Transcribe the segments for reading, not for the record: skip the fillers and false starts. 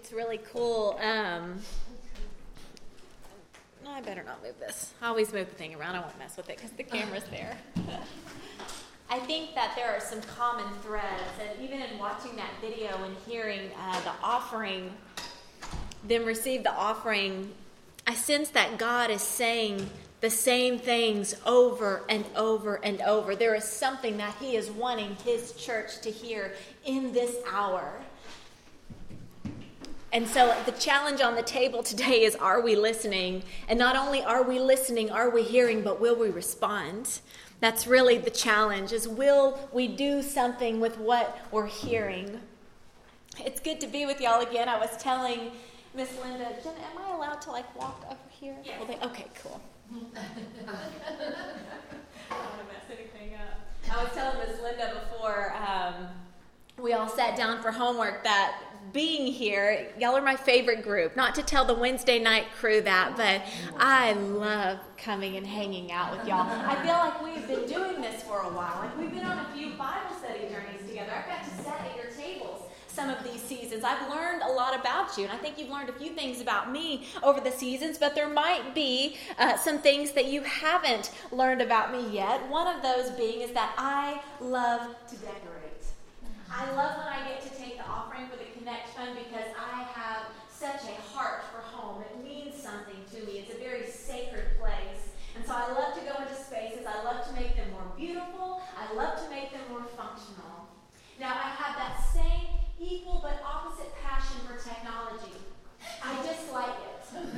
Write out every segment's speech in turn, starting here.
it's really cool. I better not move this. I always move the thing around. I won't mess with it because the camera's there. I think that there are some common threads, and even in watching that video and hearing the offering, them receive the offering, I sense that God is saying the same things over and over and over. There is something that he is wanting his church to hear in this hour. And so the challenge on the table today is, are we listening? And not only are we listening, are we hearing, but will we respond? That's really the challenge, is will we do something with what we're hearing? It's good to be with y'all again. I was telling Miss Linda, Jenna, am I allowed to walk over here? Yes. Okay, cool. I don't want to mess anything up. I was telling Miss Linda before we all sat down for homework that being here, y'all are my favorite group. Not to tell the Wednesday night crew that, but I love coming and hanging out with y'all. I feel like we've been doing this for a while. We've been on a few Bible study journeys together. I've got to sit at your tables some of these seasons. I've learned a lot about you, and I think you've learned a few things about me over the seasons, but there might be some things that you haven't learned about me yet. One of those being is that I love to decorate. I love when I get to take the offering for the Connect Fund because I have such a heart for home. It means something to me. It's a very sacred place. And so I love to go into spaces. I love to make them more beautiful. I love to make them more functional. Now, I have that same equal but opposite passion for technology. I dislike it.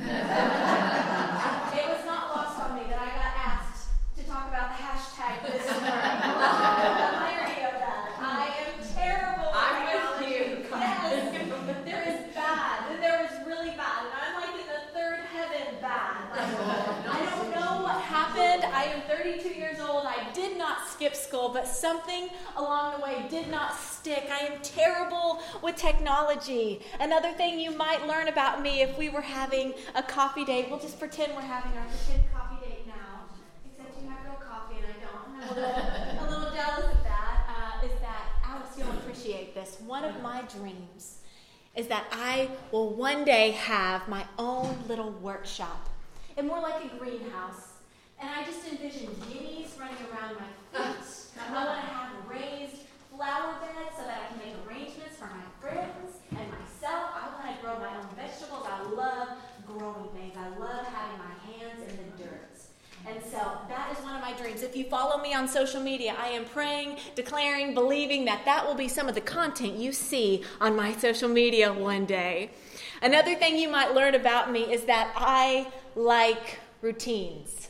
It was not lost on me that I got asked to talk about the hashtag this morning. The irony of that. I am terrible at technology. Yes. There is bad. Then there is really bad. And I'm like in the third heaven bad. I don't know what happened. I am 32 years old. I did not skip school, but something along the way did not stick. I am terrible with technology. Another thing you might learn about me if we were having a coffee date, we'll just pretend we're having our pretend coffee date now, except you have real coffee and I don't. I'm a little jealous of that, is that Alex, you'll appreciate this. One of my dreams is that I will one day have my own little workshop, and more like a greenhouse. And I just envision guineas running around my feet. I want to have raised flower beds so that I can make arrangements for my friends and myself. I want to grow my own vegetables. I love growing things. I love having my hands in the dirt. And so that is one of my dreams. If you follow me on social media, I am praying, declaring, believing that that will be some of the content you see on my social media one day. Another thing you might learn about me is that I like routines.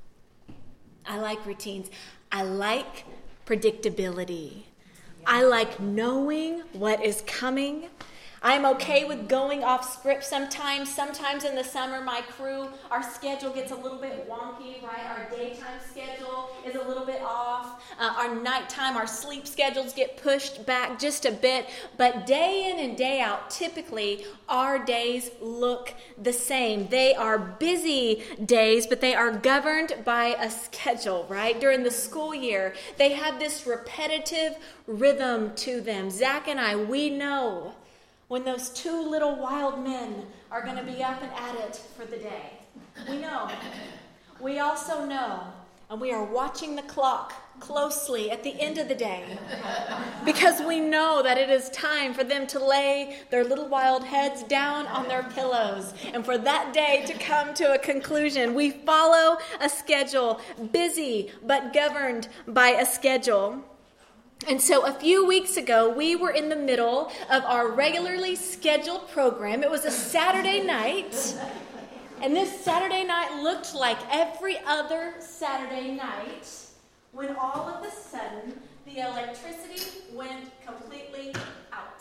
I like routines. I like predictability. I like knowing what is coming. I'm okay with going off script sometimes. Sometimes in the summer, my crew, our schedule gets a little bit wonky, right? Our daytime schedule is a little bit off. Our nighttime, our sleep schedules get pushed back just a bit. But day in and day out, typically, our days look the same. They are busy days, but they are governed by a schedule, right? During the school year, they have this repetitive rhythm to them. Zach and I, we know when those two little wild men are going to be up and at it for the day. We know. We also know, and we are watching the clock closely at the end of the day because we know that it is time for them to lay their little wild heads down on their pillows and for that day to come to a conclusion. We follow a schedule, busy but governed by a schedule. And so a few weeks ago, we were in the middle of our regularly scheduled program. It was a Saturday night, and this Saturday night looked like every other Saturday night when all of a sudden the electricity went completely out.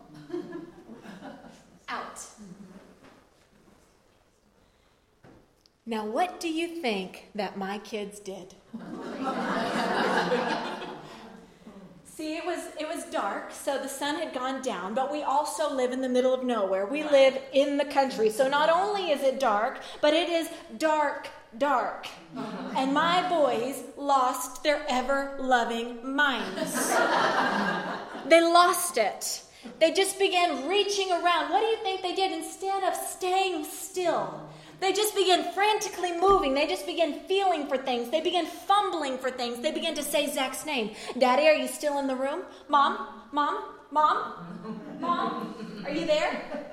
Out. Now, what do you think that my kids did? See, it was dark, so the sun had gone down, but we also live in the middle of nowhere. We live in the country, so not only is it dark, but it is dark. And my boys lost their ever-loving minds. They lost it. They just began reaching around. What do you think they did? Instead of staying still, they just began frantically moving. They just began feeling for things. They began fumbling for things. They began to say Zach's name. Daddy, are you still in the room? Mom? Mom? Mom? Mom? Are you there?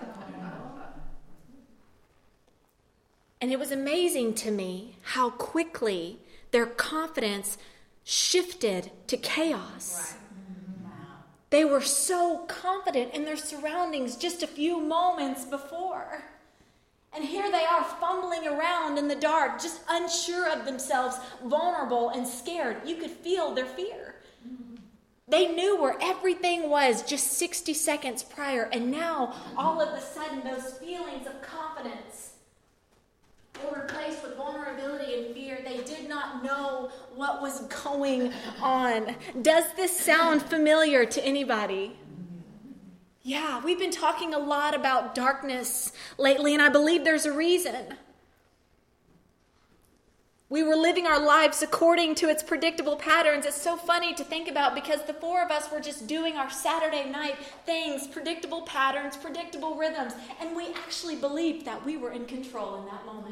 And it was amazing to me how quickly their confidence shifted to chaos. They were so confident in their surroundings just a few moments before. And here they are fumbling around in the dark, just unsure of themselves, vulnerable and scared. You could feel their fear. They knew where everything was just 60 seconds prior. And now, all of a sudden, those feelings of confidence were replaced with vulnerability and fear. They did not know what was going on. Does this sound familiar to anybody? Yeah, we've been talking a lot about darkness lately, and I believe there's a reason. We were living our lives according to its predictable patterns. It's so funny to think about because the four of us were just doing our Saturday night things, predictable patterns, predictable rhythms, and we actually believed that we were in control in that moment.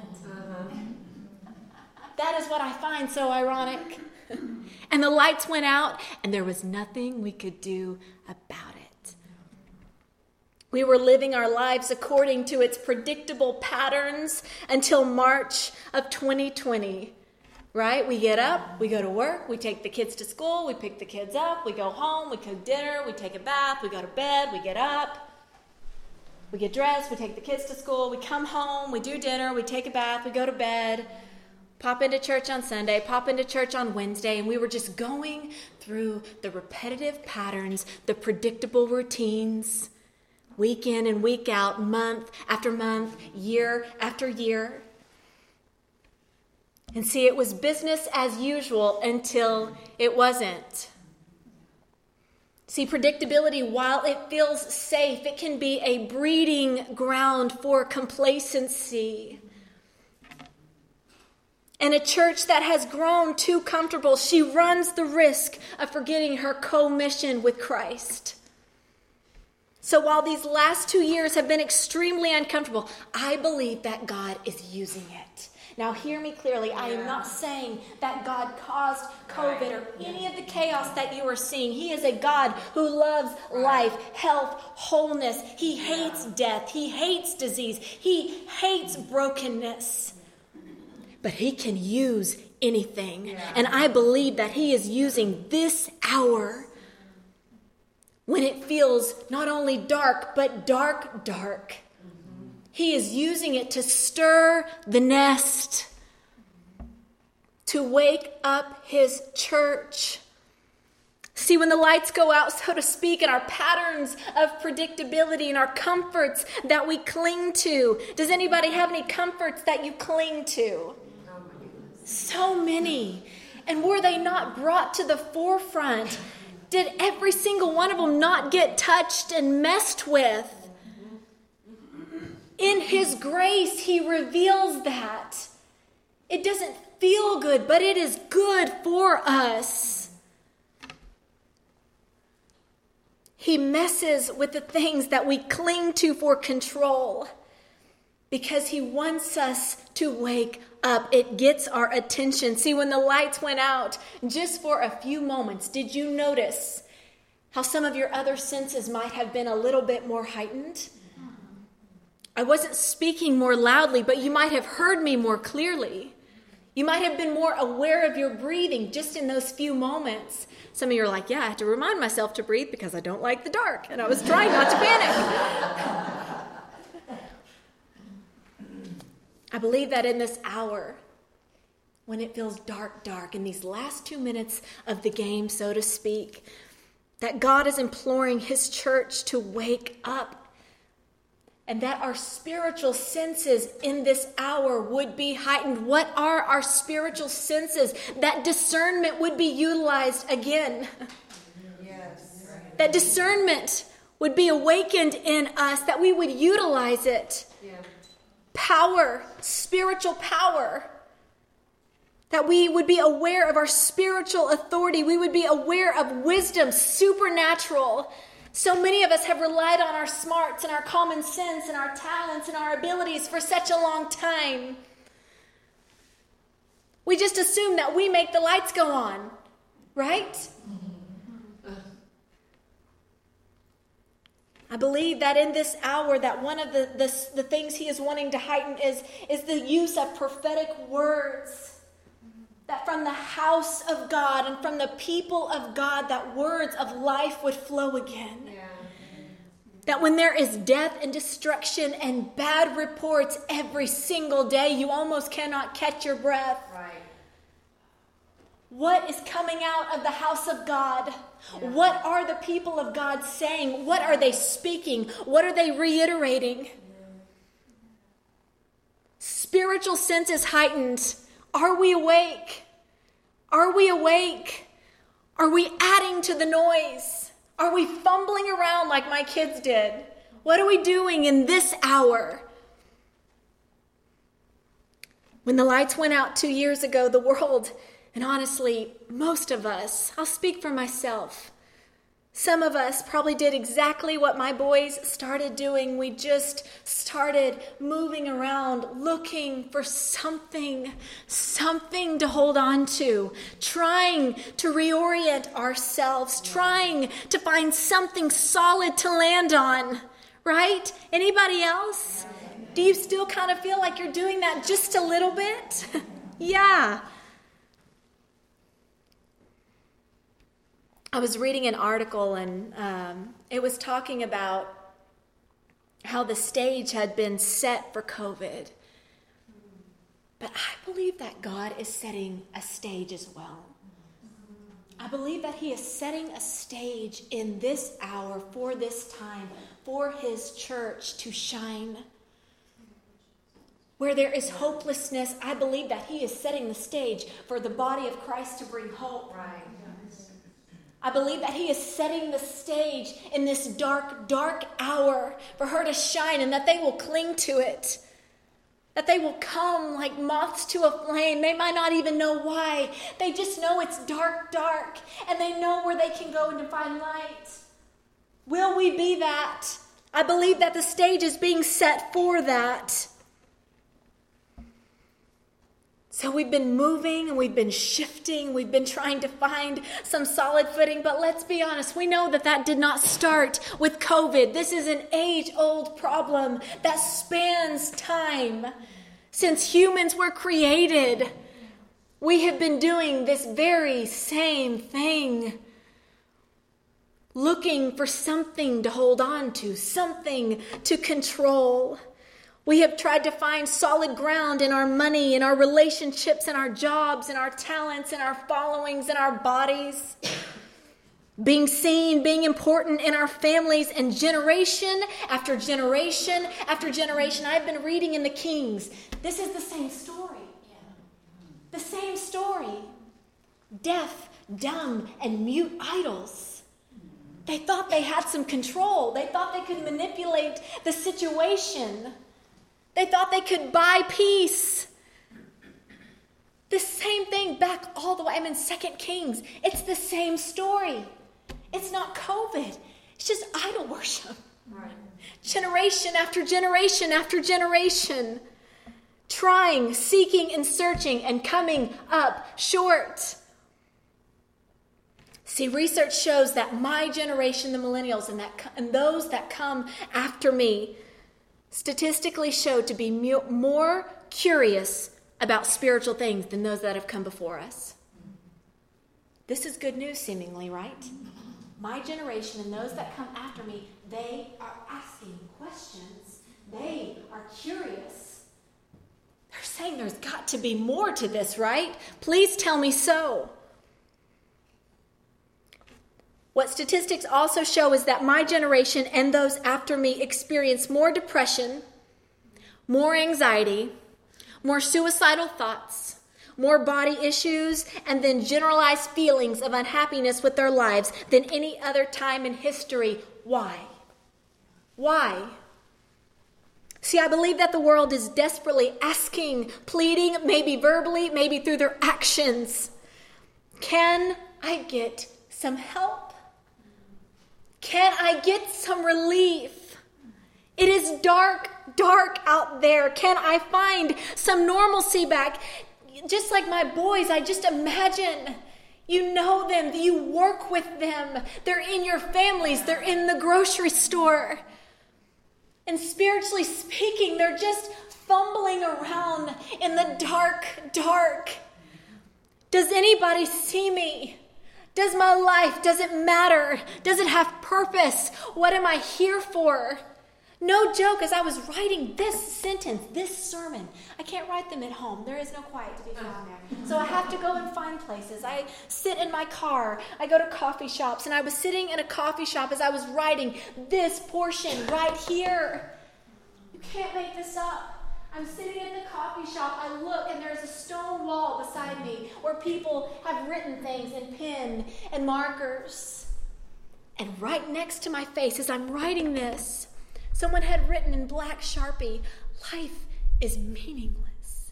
That is what I find so ironic. And the lights went out, and there was nothing we could do about it. We were living our lives according to its predictable patterns until March of 2020, right? We get up, we go to work, we take the kids to school, we pick the kids up, we go home, we cook dinner, we take a bath, we go to bed, we get up, we get dressed, we take the kids to school, we come home, we do dinner, we take a bath, we go to bed, pop into church on Sunday, pop into church on Wednesday, and we were just going through the repetitive patterns, the predictable routines, week in and week out, month after month, year after year. And see, it was business as usual until it wasn't. See, predictability, while it feels safe, it can be a breeding ground for complacency. And a church that has grown too comfortable, she runs the risk of forgetting her co-mission with Christ. So while these last 2 years have been extremely uncomfortable, I believe that God is using it. Now hear me clearly. I am not saying that God caused COVID or any of the chaos that you are seeing. He is a God who loves life, health, wholeness. He hates death. He hates disease. He hates brokenness. But he can use anything. And I believe that he is using this hour when it feels not only dark, but dark. He is using it to stir the nest, to wake up his church. See, when the lights go out, so to speak, and our patterns of predictability and our comforts that we cling to. Does anybody have any comforts that you cling to? So many. And were they not brought to the forefront? Did every single one of them not get touched and messed with? In his grace, he reveals that. It doesn't feel good, but it is good for us. He messes with the things that we cling to for control because he wants us to wake up. It gets our attention. See, when the lights went out, just for a few moments, did you notice how some of your other senses might have been a little bit more heightened? I wasn't speaking more loudly, but you might have heard me more clearly. You might have been more aware of your breathing just in those few moments. Some of you are like, yeah, I have to remind myself to breathe because I don't like the dark. And I was trying not to panic. I believe that in this hour, when it feels dark, in these last 2 minutes of the game, so to speak, that God is imploring his church to wake up. And that our spiritual senses in this hour would be heightened. What are our spiritual senses? That discernment would be utilized again. Yes. That discernment would be awakened in us, that we would utilize it. Yeah. Power, spiritual power. That we would be aware of our spiritual authority. We would be aware of wisdom, supernatural. So many of us have relied on our smarts and our common sense and our talents and our abilities for such a long time. We just assume that we make the lights go on, right? I believe that in this hour that one of the things he is wanting to heighten is the use of prophetic words. That from the house of God and from the people of God, that words of life would flow again. Yeah. That when there is death and destruction and bad reports every single day, you almost cannot catch your breath. Right. What is coming out of the house of God? Yeah. What are the people of God saying? What are they speaking? What are they reiterating? Yeah. Spiritual sense is heightened. Are we awake? Are we awake? Are we adding to the noise? Are we fumbling around like my kids did? What are we doing in this hour? When the lights went out 2 years ago, the world, and honestly, most of us, I'll speak for myself, some of us probably did exactly what my boys started doing. We just started moving around, looking for something to hold on to, trying to reorient ourselves, trying to find something solid to land on, right? Anybody else? Do you still kind of feel like you're doing that just a little bit? Yeah. I was reading an article and it was talking about how the stage had been set for COVID. But I believe that God is setting a stage as well. I believe that he is setting a stage in this hour, for this time, for his church to shine. Where there is hopelessness, I believe that he is setting the stage for the body of Christ to bring hope. Right. I believe that he is setting the stage in this dark, dark hour for her to shine, and that they will cling to it. That they will come like moths to a flame. They might not even know why. They just know it's dark, dark, and they know where they can go and to find light. Will we be that? I believe that the stage is being set for that. So we've been moving and we've been shifting. We've been trying to find some solid footing. But let's be honest, we know that did not start with COVID. This is an age-old problem that spans time. Since humans were created, we have been doing this very same thing. Looking for something to hold on to, something to control. We have tried to find solid ground in our money, in our relationships, in our jobs, in our talents, in our followings, in our bodies. Being seen, being important in our families, and generation after generation after generation. I've been reading in the Kings. This is the same story. The same story. Deaf, dumb, and mute idols. They thought they had some control. They thought they could manipulate the situation. They thought they could buy peace. The same thing back all the way. I'm in 2 Kings. It's the same story. It's not COVID. It's just idol worship. Right. Generation after generation after generation. Trying, seeking, and searching, and coming up short. See, research shows that my generation, the millennials, and those that come after me, statistically show to be more curious about spiritual things than those that have come before us. This is good news, seemingly, right? My generation and those that come after me, they are asking questions. They are curious. They're saying there's got to be more to this, right? Please tell me so. What statistics also show is that my generation and those after me experience more depression, more anxiety, more suicidal thoughts, more body issues, and then generalized feelings of unhappiness with their lives than any other time in history. Why? Why? See, I believe that the world is desperately asking, pleading, maybe verbally, maybe through their actions, can I get some help? Can I get some relief? It is dark out there. Can I find some normalcy back? Just like my boys, I just imagine you know them, you work with them. They're in your families, they're in the grocery store. And spiritually speaking, they're just fumbling around in the dark. Does anybody see me? Does my life, does it matter? Does it have purpose? What am I here for? No joke, as I was writing this sentence, this sermon, I can't write them at home. There is no quiet to be found there. So I have to go and find places. I sit in my car. I go to coffee shops. And I was sitting in a coffee shop as I was writing this portion right here. You can't make this up. I'm sitting in the coffee shop. I look and there's a stone wall beside me where people have written things in pen and markers. And right next to my face as I'm writing this, someone had written in black Sharpie, "Life is meaningless."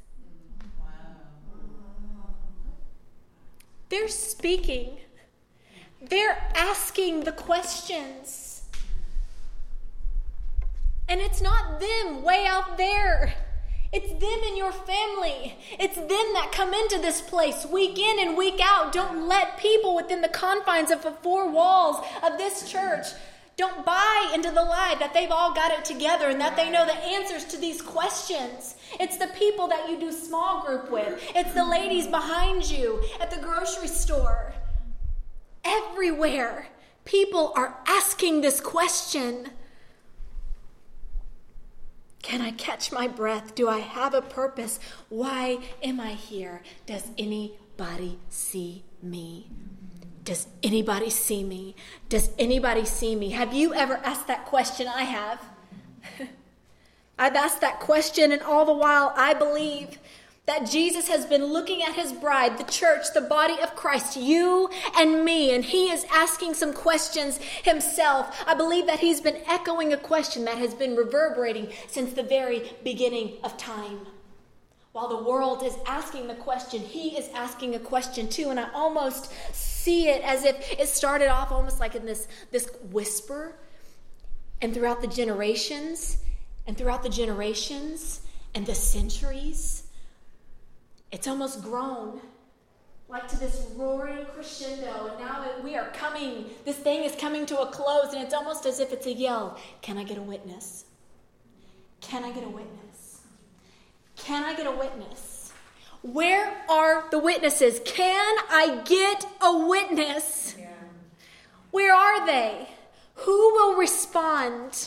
Wow. They're speaking. They're asking the questions. And it's not them way out there. It's them in your family. It's them that come into this place week in and week out. Don't let people within the confines of the four walls of this church, don't buy into the lie that they've all got it together and that they know the answers to these questions. It's the people that you do small group with. It's the ladies behind you at the grocery store. Everywhere, people are asking this question. Can I catch my breath? Do I have a purpose? Why am I here? Does anybody see me? Does anybody see me? Does anybody see me? Have you ever asked that question? I have. I've asked that question, and all the while I believe that Jesus has been looking at his bride, the church, the body of Christ, you and me, and he is asking some questions himself. I believe that he's been echoing a question that has been reverberating since the very beginning of time. While the world is asking the question, he is asking a question too, and I almost see it as if it started off almost like in this whisper, and throughout the generations, and the centuries, it's almost grown like to this roaring crescendo, and now this thing is coming to a close, and it's almost as if it's a yell. Can I get a witness? Can I get a witness? Can I get a witness? Where are the witnesses? Can I get a witness? Yeah. Where are they? Who will respond?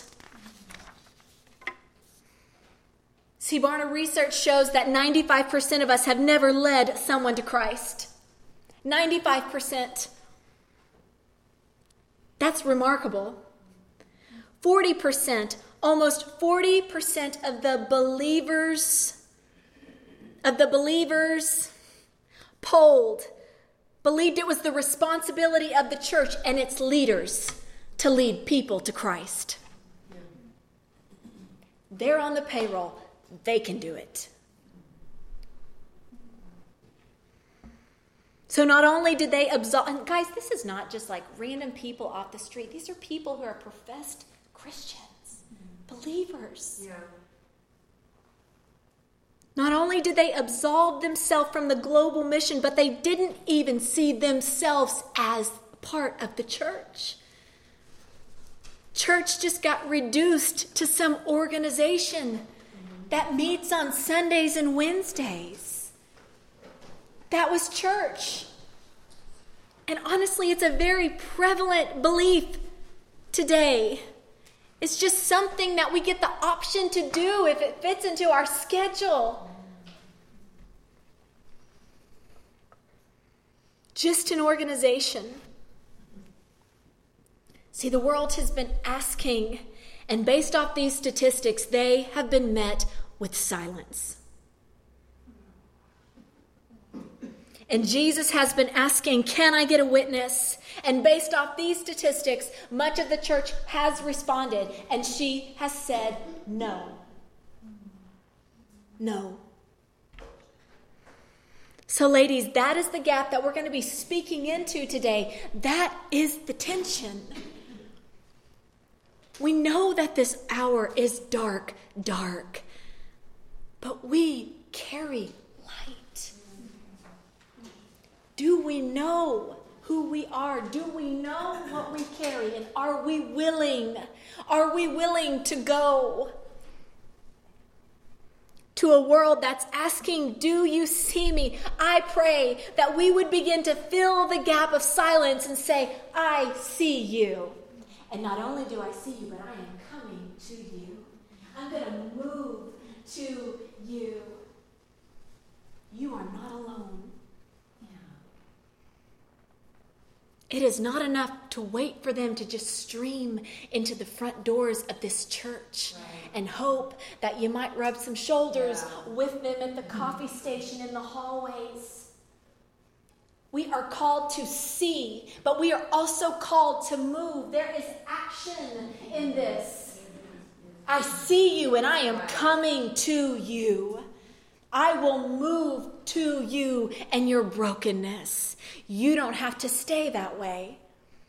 See, Barna research shows that 95% of us have never led someone to Christ. 95%. That's remarkable. 40%, almost 40% of the believers polled believed it was the responsibility of the church and its leaders to lead people to Christ. They're on the payroll. They can do it. So not only did they absolve, and guys, this is not just like random people off the street. These are people who are professed Christians, believers. Yeah. Not only did they absolve themselves from the global mission, but they didn't even see themselves as part of the church. Church just got reduced to some organization that meets on Sundays and Wednesdays. That was church. And honestly, it's a very prevalent belief today. It's just something that we get the option to do if it fits into our schedule. Just an organization. See, the world has been asking, and based off these statistics, they have been met with silence. And Jesus has been asking, can I get a witness? And based off these statistics, much of the church has responded, and she has said no. No. So ladies, that is the gap that we're going to be speaking into today. That is the tension. We know that this hour is dark, but we carry light. Do we know who we are? Do we know what we carry? And are we willing? Are we willing to go to a world that's asking, do you see me? I pray that we would begin to fill the gap of silence and say, I see you. And not only do I see you, but I am coming to you. I'm going to move to you. You are not alone. It is not enough to wait for them to just stream into the front doors of this church and hope that you might rub some shoulders with them at the coffee station in the hallways. We are called to see, but we are also called to move. There is action in this. I see you and I am coming to you. I will move to you and your brokenness. You don't have to stay that way.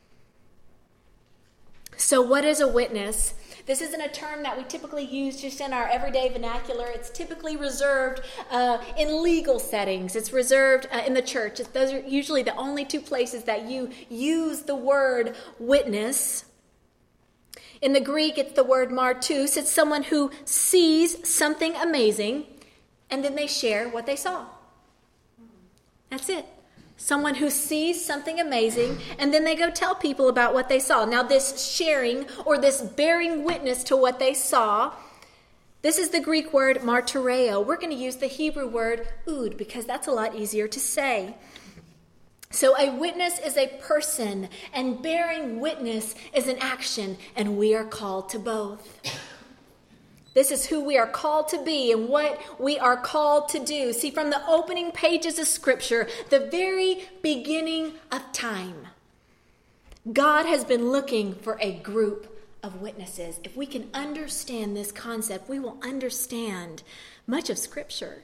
So what is a witness? This isn't a term that we typically use just in our everyday vernacular. It's typically reserved in legal settings. It's reserved in the church. Those are usually the only two places that you use the word witness. In the Greek, it's the word martus. It's someone who sees something amazing and then they share what they saw. That's it. Someone who sees something amazing, and then they go tell people about what they saw. Now, this sharing or this bearing witness to what they saw, this is the Greek word martyreo. We're going to use the Hebrew word ood because that's a lot easier to say. So a witness is a person, and bearing witness is an action, and we are called to both. This is who we are called to be and what we are called to do. See, from the opening pages of Scripture, the very beginning of time, God has been looking for a group of witnesses. If we can understand this concept, we will understand much of Scripture.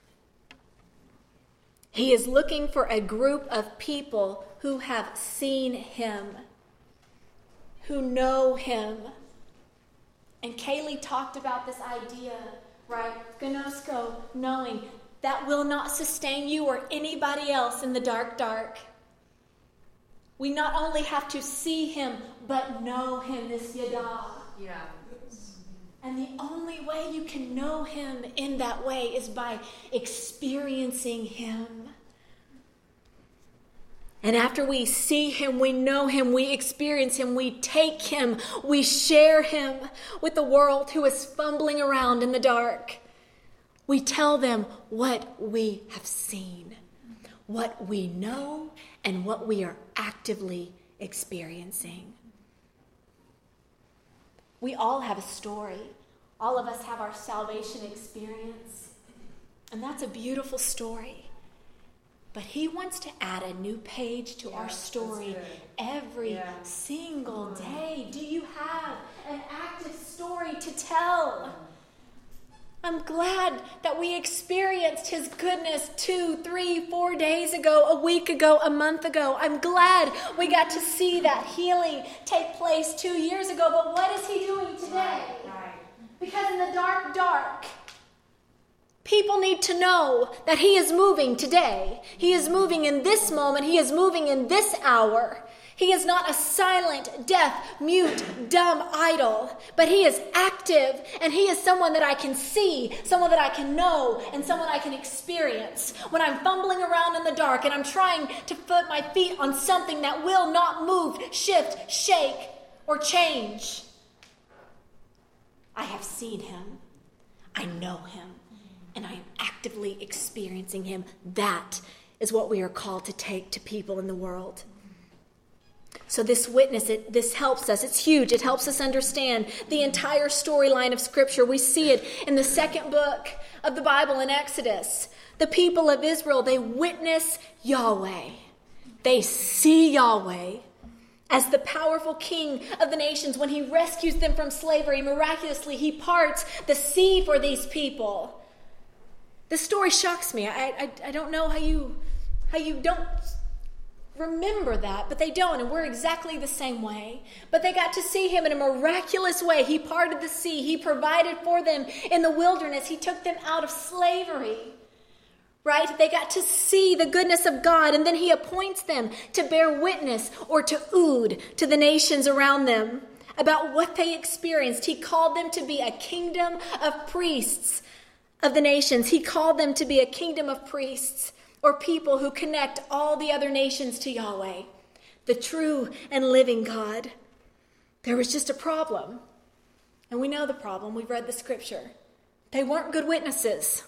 He is looking for a group of people who have seen him, who know him. And Kaylee talked about this idea, right? Gnosko, knowing that will not sustain you or anybody else in the dark. We not only have to see him, but know him, this yada. Yeah. And the only way you can know him in that way is by experiencing him. And after we see him, we know him, we experience him, we take him, we share him with the world who is fumbling around in the dark. We tell them what we have seen, what we know, and what we are actively experiencing. We all have a story. All of us have our salvation experience. And that's a beautiful story. But he wants to add a new page to our story every single day. Do you have an active story to tell? I'm glad that we experienced his goodness 2, 3, 4 days ago, a week ago, a month ago. I'm glad we got to see that healing take place 2 years ago. But what is he doing today? Because in the dark, people need to know that he is moving today. He is moving in this moment. He is moving in this hour. He is not a silent, deaf, mute, dumb idol, but he is active, and he is someone that I can see, someone that I can know, and someone I can experience. When I'm fumbling around in the dark and I'm trying to put my feet on something that will not move, shift, shake, or change, I have seen him. I know him. And I am actively experiencing him. That is what we are called to take to people in the world. So this witness, this helps us. It's huge. It helps us understand the entire storyline of Scripture. We see it in the second book of the Bible in Exodus. The people of Israel, they witness Yahweh. They see Yahweh as the powerful king of the nations. When he rescues them from slavery, miraculously, he parts the sea for these people. This story shocks me. I don't know how you don't remember that, but they don't, and we're exactly the same way. But they got to see him in a miraculous way. He parted the sea. He provided for them in the wilderness. He took them out of slavery. Right? They got to see the goodness of God, and then he appoints them to bear witness or to ood to the nations around them about what they experienced. He called them to be a kingdom of priests of the nations. He called them to be a kingdom of priests, or people who connect all the other nations to Yahweh, the true and living God. There was just a problem. And we know the problem. We've read the scripture. They weren't good witnesses.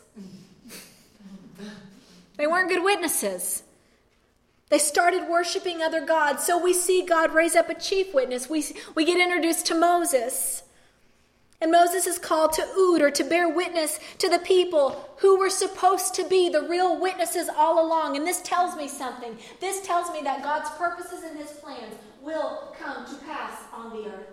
They weren't good witnesses. They started worshiping other gods. So we see God raise up a chief witness. We get introduced to Moses. And Moses is called to ood, or to bear witness to the people who were supposed to be the real witnesses all along. And this tells me something. This tells me that God's purposes and his plans will come to pass on the earth.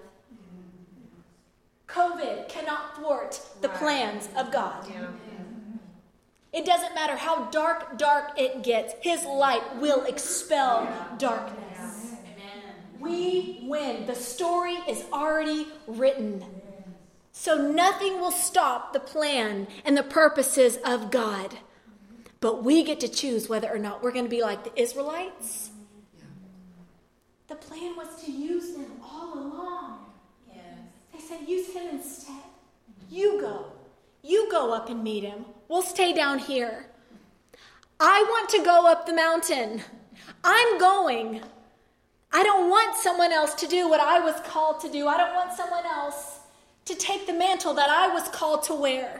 COVID cannot thwart the plans of God. It doesn't matter how dark it gets. His light will expel darkness. We win. The story is already written. So nothing will stop the plan and the purposes of God. But we get to choose whether or not we're going to be like the Israelites. The plan was to use them all along. They said, use him instead. You go. You go up and meet him. We'll stay down here. I want to go up the mountain. I'm going. I don't want someone else to do what I was called to do. I don't want someone else to take the mantle that I was called to wear.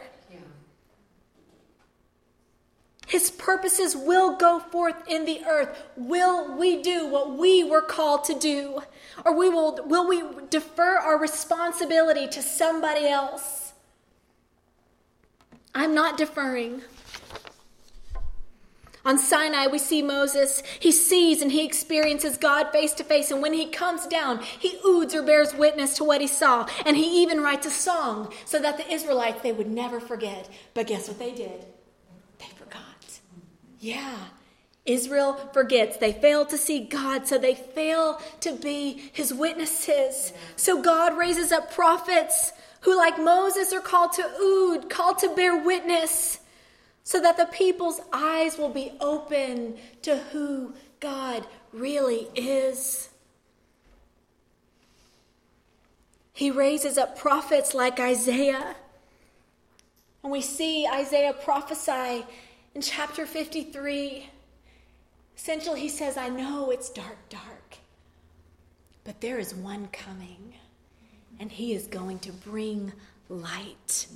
His purposes will go forth in the earth. Will we do what we were called to do? Or will we defer our responsibility to somebody else? I'm not deferring. On Sinai, we see Moses. He sees and he experiences God face to face. And when he comes down, he oods or bears witness to what he saw. And he even writes a song so that the Israelites, they would never forget. But guess what they did? They forgot. Yeah. Israel forgets. They fail to see God, so they fail to be his witnesses. So God raises up prophets who, like Moses, are called to ood, called to bear witness, so that the people's eyes will be open to who God really is. He raises up prophets like Isaiah. And we see Isaiah prophesy in chapter 53. Essentially, he says, I know it's dark, but there is one coming. And he is going to bring light.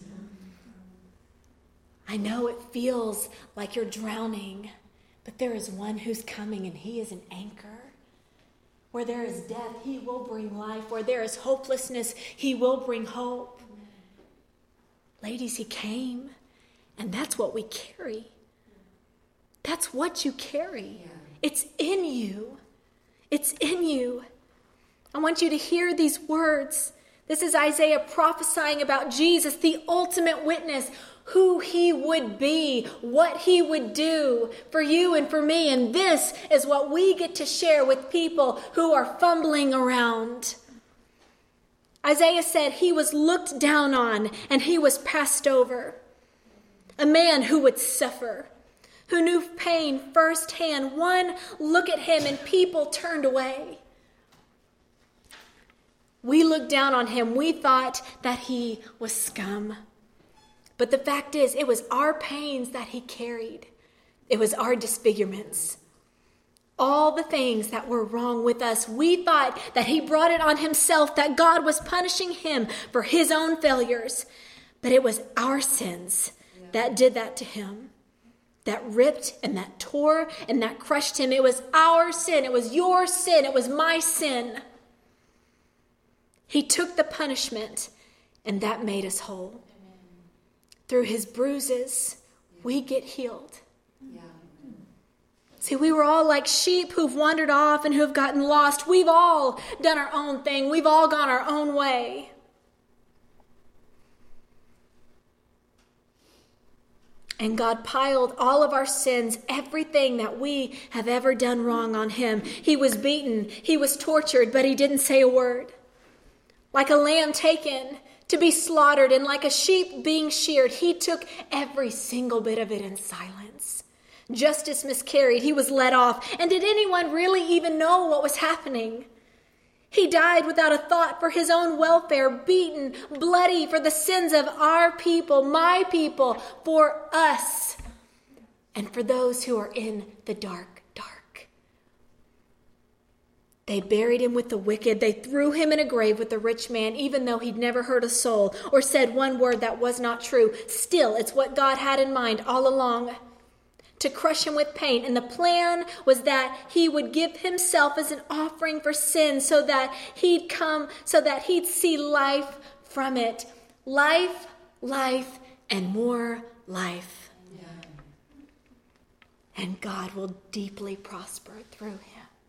I know it feels like you're drowning, but there is one who's coming, and he is an anchor. Where there is death, he will bring life. Where there is hopelessness, he will bring hope. Ladies, he came, and that's what we carry. That's what you carry. It's in you. It's in you. I want you to hear these words. This is Isaiah prophesying about Jesus, the ultimate witness, who he would be, what he would do for you and for me. And this is what we get to share with people who are fumbling around. Isaiah said he was looked down on and he was passed over. A man who would suffer, who knew pain firsthand. One look at him and people turned away. We looked down on him. We thought that he was scum. But the fact is, it was our pains that he carried. It was our disfigurements. All the things that were wrong with us, we thought that he brought it on himself, that God was punishing him for his own failures. But it was our sins that did that to him, that ripped and that tore and that crushed him. It was our sin. It was your sin. It was my sin. He took the punishment, and that made us whole. Amen. Through his bruises, we get healed. Yeah. See, we were all like sheep who've wandered off and who've gotten lost. We've all done our own thing. We've all gone our own way. And God piled all of our sins, everything that we have ever done wrong, on him. He was beaten, he was tortured, but he didn't say a word. Like a lamb taken to be slaughtered and like a sheep being sheared, he took every single bit of it in silence. Justice miscarried, he was let off. And did anyone really even know what was happening? He died without a thought for his own welfare, beaten, bloody for the sins of our people, my people, for us, and for those who are in the dark. They buried him with the wicked. They threw him in a grave with the rich man, even though he'd never hurt a soul or said one word that was not true. Still, it's what God had in mind all along, to crush him with pain. And the plan was that he would give himself as an offering for sin so that he'd see life from it. Life, and more life. Yeah. And God will deeply prosper through him.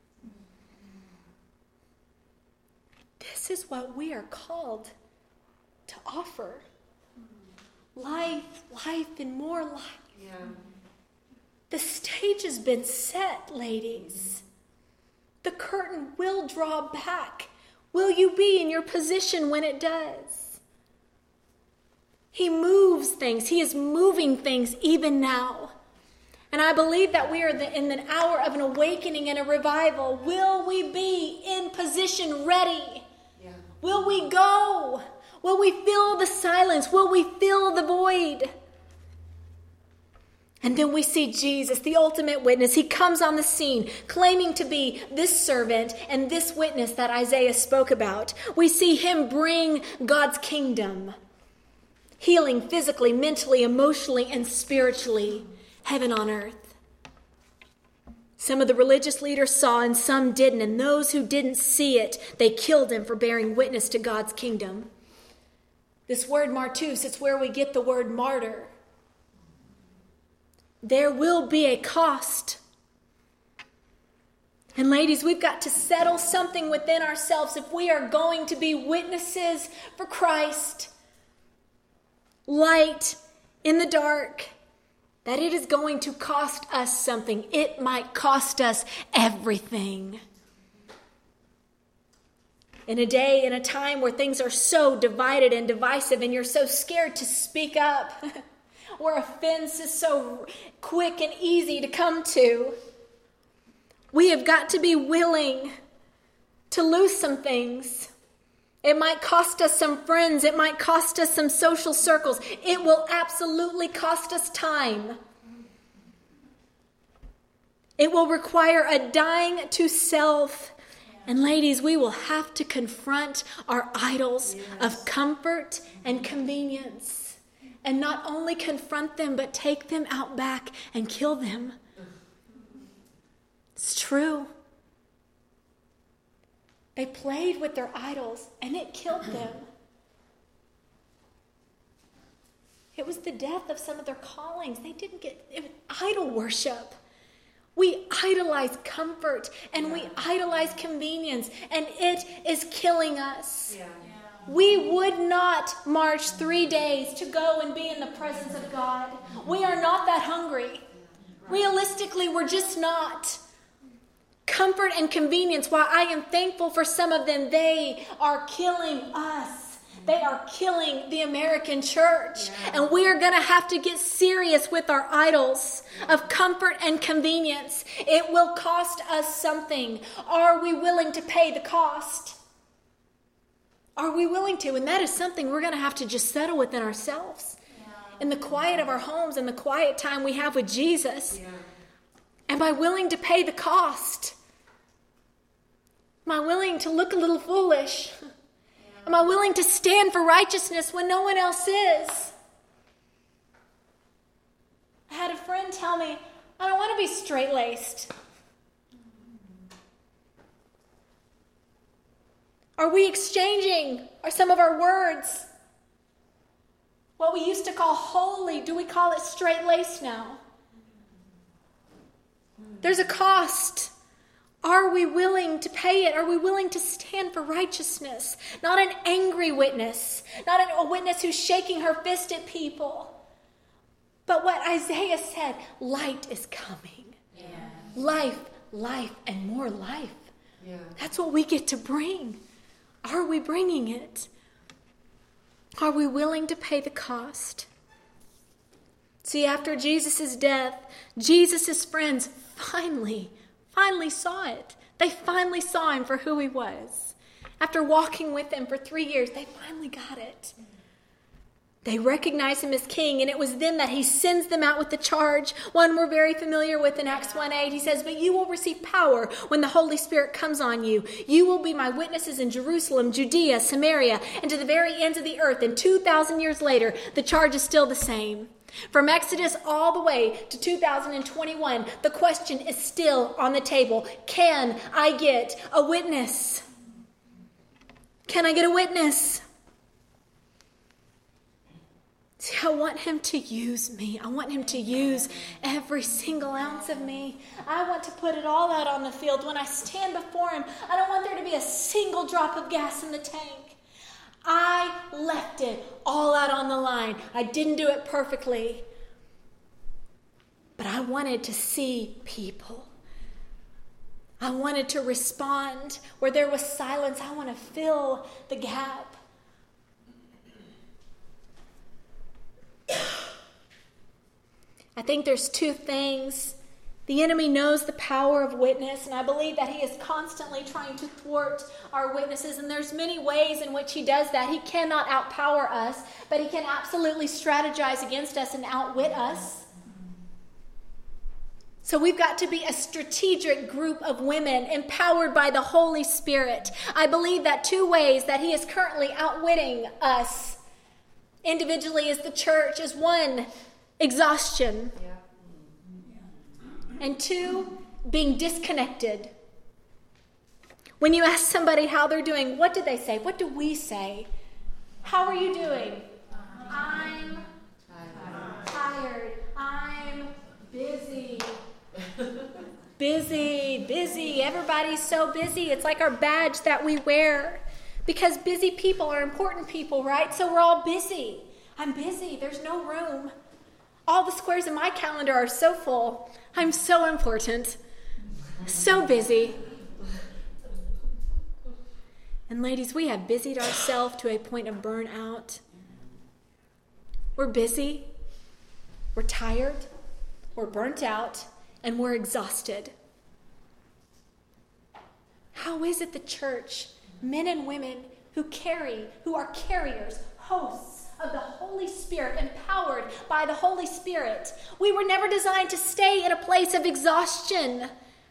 This is what we are called to offer. Life, and more life. Yeah. The stage has been set, ladies. The curtain will draw back. Will you be in your position when it does? He moves things. He is moving things even now. And I believe that we are in the hour of an awakening and a revival. Will we be in position ready? Yeah. Will we go? Will we fill the silence? Will we fill the void? And then we see Jesus, the ultimate witness. He comes on the scene, claiming to be this servant and this witness that Isaiah spoke about. We see him bring God's kingdom, healing physically, mentally, emotionally, and spiritually, heaven on earth. Some of the religious leaders saw and some didn't, and those who didn't see it, they killed him for bearing witness to God's kingdom. This word martus, it's where we get the word martyr. There will be a cost. And ladies, we've got to settle something within ourselves if we are going to be witnesses for Christ. Light in the dark. That it is going to cost us something. It might cost us everything. In a day, in a time where things are so divided and divisive and you're so scared to speak up, where offense is so quick and easy to come to, we have got to be willing to lose some things. It might cost us some friends. It might cost us some social circles. It will absolutely cost us time. It will require a dying to self. And ladies, we will have to confront our idols of comfort and convenience. And not only confront them, but take them out back and kill them. It's true. They played with their idols, and it killed them. It was the death of some of their callings. They didn't get idol worship. We idolize comfort, and we idolize convenience, and it is killing us. Yeah. We would not march 3 days to go and be in the presence of God. We are not that hungry. Realistically, we're just not. Comfort and convenience, while I am thankful for some of them, they are killing us. They are killing the American church. And we are going to have to get serious with our idols of comfort and convenience. It will cost us something. Are we willing to pay the cost? Are we willing to? And that is something we're going to have to just settle within ourselves. In the quiet of our homes and the quiet time we have with Jesus. Am I willing to pay the cost? Am I willing to look a little foolish? Am I willing to stand for righteousness when no one else is? I had a friend tell me, I don't want to be straight-laced. Are we exchanging some of our words? What we used to call holy, do we call it straight-laced now? There's a cost. Are we willing to pay it? Are we willing to stand for righteousness? Not an angry witness. Not a witness who's shaking her fist at people. But what Isaiah said, light is coming. Yeah. Life, and more life. Yeah. That's what we get to bring. Are we bringing it? Are we willing to pay the cost? See, after Jesus' death, Jesus' friends finally saw it. They finally saw him for who he was. After walking with him for 3 years, they finally got it. They recognized him as king, and it was then that he sends them out with the charge. One we're very familiar with in Acts 1:8. He says, "But you will receive power when the Holy Spirit comes on you. You will be my witnesses in Jerusalem, Judea, Samaria, and to the very ends of the earth." And 2,000 years later, the charge is still the same. From Exodus all the way to 2021, the question is still on the table. Can I get a witness? Can I get a witness? See, I want him to use me. I want him to use every single ounce of me. I want to put it all out on the field. When I stand before him, I don't want there to be a single drop of gas in the tank. I left it all out on the line. I didn't do it perfectly. But I wanted to see people. I wanted to respond. Where there was silence, I want to fill the gap. I think there's two things. The enemy knows the power of witness, and I believe that he is constantly trying to thwart our witnesses, and there's many ways in which he does that. He cannot outpower us, but he can absolutely strategize against us and outwit us. So we've got to be a strategic group of women empowered by the Holy Spirit. I believe that two ways that he is currently outwitting us individually as the church is one, exhaustion. Yeah. And two, being disconnected. When you ask somebody how they're doing, what do they say? What do we say? How are you doing? I'm tired. I'm busy. Busy. Everybody's so busy. It's like our badge that we wear. Because busy people are important people, right? So we're all busy. I'm busy. There's no room. All the squares in my calendar are so full. I'm so important. So busy. And ladies, we have busied ourselves to a point of burnout. We're busy. We're tired. We're burnt out. And we're exhausted. How is it the church, men and women who are carriers, hosts of the Holy Spirit, empowered by the Holy Spirit? We were never designed to stay in a place of exhaustion.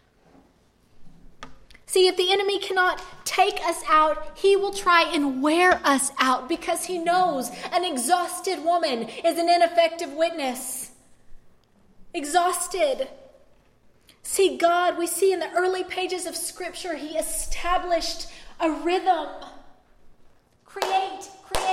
See, if the enemy cannot take us out, he will try and wear us out because he knows an exhausted woman is an ineffective witness. Exhausted. See, God, we see in the early pages of Scripture, he established a rhythm. Create.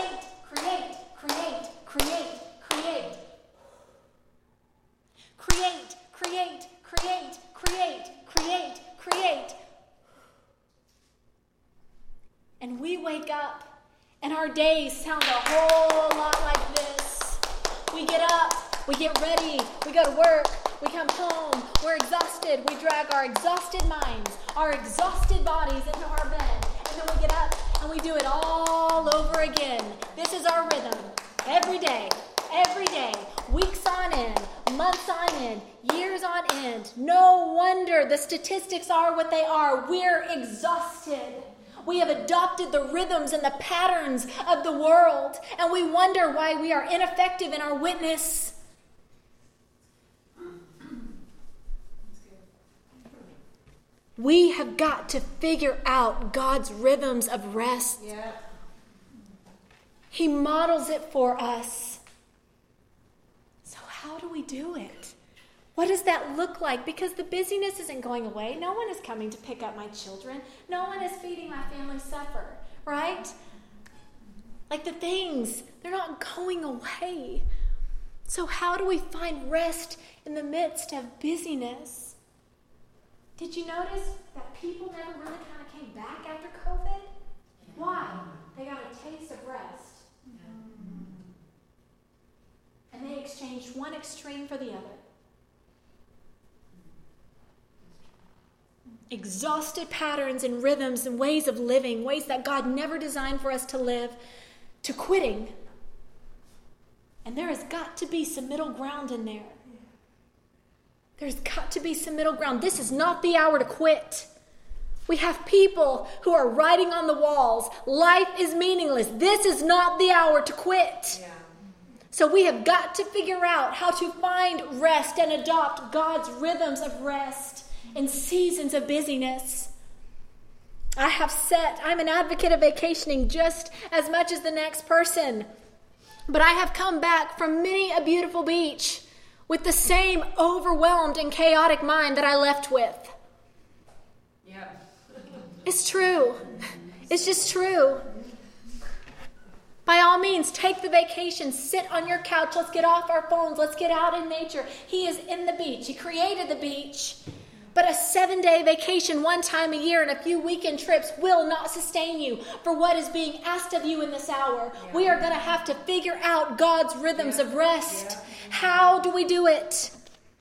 And we wake up, and our days sound a whole lot like this. We get up, we get ready, we go to work, we come home, we're exhausted, we drag our exhausted minds, our exhausted bodies into our bed, and then we get up and we do it all over again. This is our rhythm. Every day, weeks on end, months on end, years on end. No wonder the statistics are what they are. We're exhausted. We have adopted the rhythms and the patterns of the world, and we wonder why we are ineffective in our witness. We have got to figure out God's rhythms of rest. Yeah. He models it for us. So how do we do it? What does that look like? Because the busyness isn't going away. No one is coming to pick up my children. No one is feeding my family supper, right? Like the things, they're not going away. So how do we find rest in the midst of busyness? Did you notice that people never really kind of came back after COVID? Why? They got a taste of rest. And they exchanged one extreme for the other. Exhausted patterns and rhythms and ways of living, ways that God never designed for us to live, to quitting. And there has got to be some middle ground in there. There's got to be some middle ground. This is not the hour to quit. We have people who are writing on the walls, life is meaningless. This is not the hour to quit. Yeah. So we have got to figure out how to find rest and adopt God's rhythms of rest in seasons of busyness. I'm an advocate of vacationing just as much as the next person. But I have come back from many a beautiful beach with the same overwhelmed and chaotic mind that I left with. Yeah. It's true. It's just true. By all means, take the vacation. Sit on your couch. Let's get off our phones. Let's get out in nature. He is in the beach. He created the beach. But a 7-day vacation one time a year and a few weekend trips will not sustain you for what is being asked of you in this hour. Yeah. We are going to have to figure out God's rhythms of rest. Yeah. How do we do it?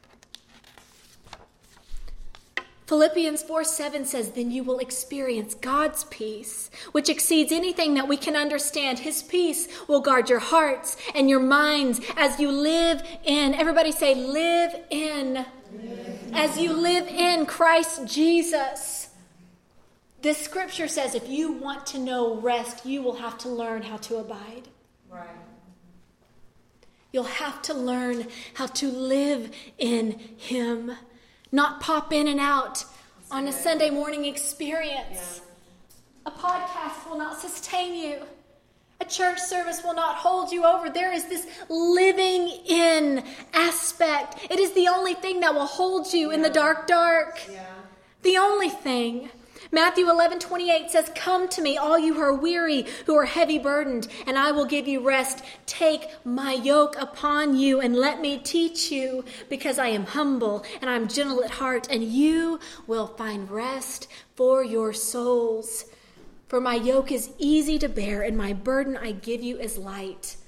Philippians 4:7 says, then you will experience God's peace, which exceeds anything that we can understand. His peace will guard your hearts and your minds as you live in, everybody say, live in. As you live in Christ Jesus. This scripture says if you want to know rest, you will have to learn how to abide. Right. You'll have to learn how to live in Him. Not pop in and out on a Sunday morning experience. Yeah. A podcast will not sustain you. A church service will not hold you over. There is this living in aspect. It is the only thing that will hold you in the dark. Yeah. The only thing. Matthew 11:28 says, come to me, all you who are weary, who are heavy burdened, and I will give you rest. Take my yoke upon you and let me teach you, because I am humble and I'm gentle at heart, and you will find rest for your souls. For my yoke is easy to bear, and my burden I give you is light.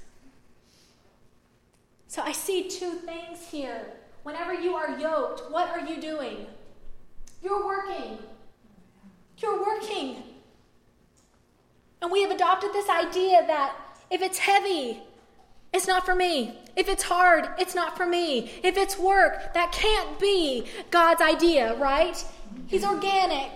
So I see two things here. Whenever you are yoked, what are you doing? You're working. You're working. And we have adopted this idea that if it's heavy, it's not for me. If it's hard, it's not for me. If it's work, that can't be God's idea, right? He's organic.